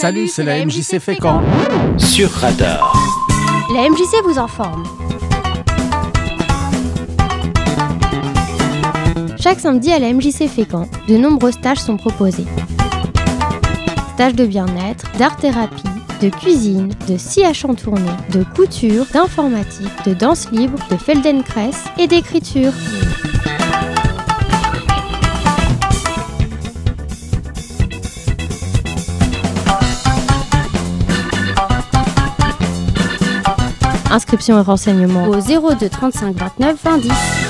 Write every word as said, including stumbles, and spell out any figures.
Salut, c'est la M J C Fécamp. Sur Radar. La M J C vous informe. Chaque samedi à la M J C Fécamp, de nombreux stages sont proposés. Stages de bien-être, d'art-thérapie, de cuisine, de sciage en tournée, de couture, d'informatique, de danse libre, de Feldenkrais et d'écriture. Inscription et renseignements au zéro deux trente-cinq vingt-neuf vingt dix.